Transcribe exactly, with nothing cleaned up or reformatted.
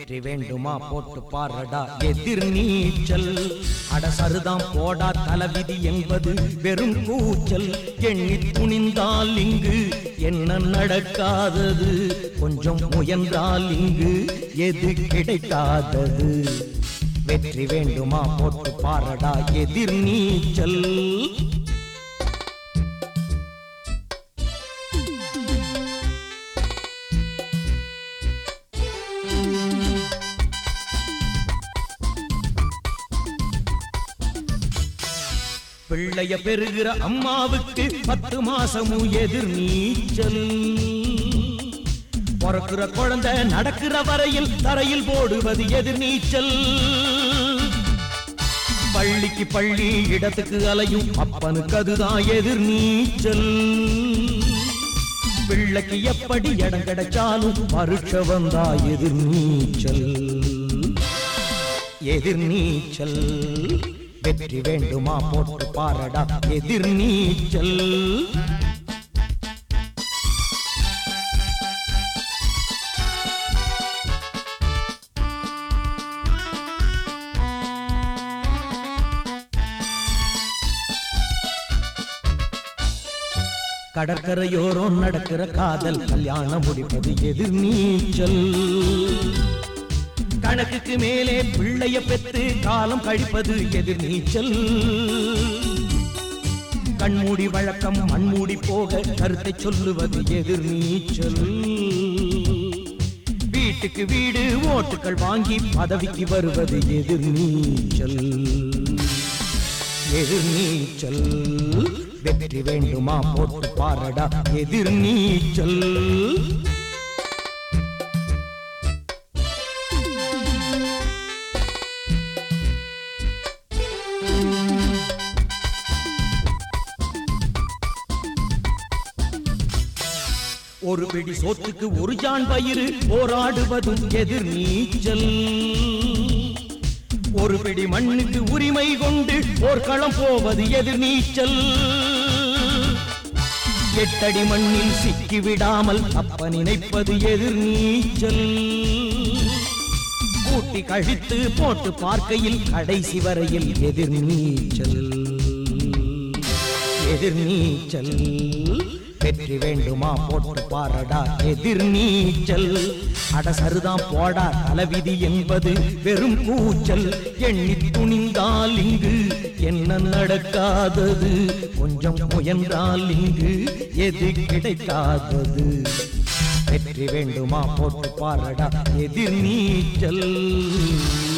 வெற்றி வேண்டுமா போட்டு பாரடா எதிர் நீச்சல். அடசருதாம் போடா தலைவிதி என்பது வெறும் கூச்சல். எண்ணி துணிந்தால் இங்கு என்ன நடக்காதது, கொஞ்சம் முயன்றால் இங்கு எது கிடைக்காதது. வெற்றி வேண்டுமா போட்டு பாரடா எதிர் நீச்சல். பிள்ளைய பெறுகிற அம்மாவுக்கு பத்து மாசமும் எதிர் நீச்சல். பிறக்கிற குழந்தை நடக்கிற வரையில் தரையில் போடுவது எதிர் நீச்சல். பள்ளிக்கு பள்ளி இடத்துக்கு அலையும் அப்பனுக்கு அதுதான் எதிர் நீச்சல். பிள்ளைக்கு எப்படி இடம் கிடைச்சாலும் பரீட்சை வந்தா எதிர் நீச்சல். எதிர் நீச்சல். வெற்றி வேண்டுமா போட்டு பாரடா எதிர் நீச்சல். கடற்கரையோரம் நடக்கிற காதல் கல்யாணம் முடிப்பது எதிர் நீச்சல். கணக்குக்கு மேலே பிள்ளைய பெற்று காலம் கழிப்பது எதிர் நீச்சல். கண்மூடி வழக்கம் மண்மூடி போக கருத்தை சொல்லுவது எதிர் நீச்சல். வீட்டுக்கு வீடு ஓட்டுகள் வாங்கி பதவிக்கு வருவது எதிர் நீச்சல். எதிர் நீச்சல். வெற்றி வேண்டுமா போட்டு பாரடா எதிர் நீச்சல். ஒரு பிடி சோத்துக்கு ஒரு ஜான் பயிறு போராடுவதும் எதிர் நீச்சல். ஒரு பிடி மண்ணுக்கு உரிமை கொண்டு போர்க்களம் போவது எதிர் நீச்சல். எட்டடி மண்ணில் சிக்கி விடாமல் அப்ப நினைப்பது எதிர் நீச்சல். கூட்டி கழித்து போட்டு பார்க்கையில் கடைசி வரையில் எதிர் நீச்சல். எதிர் நீச்சல். வெற்றி வேண்டுமா போட்டு பாரடா எதிர் நீச்சல். அடசருதாம் போடா தலைவிதி என்பது வெறும் கூச்சல். எண்ணி துணிந்தால் இங்கு என்ன நடக்காதது, கொஞ்சம் முயன்றால் இங்கு எது கிடைக்காதது. வெற்றி வேண்டுமா போட்டு பாரடா எதிர் நீச்சல்.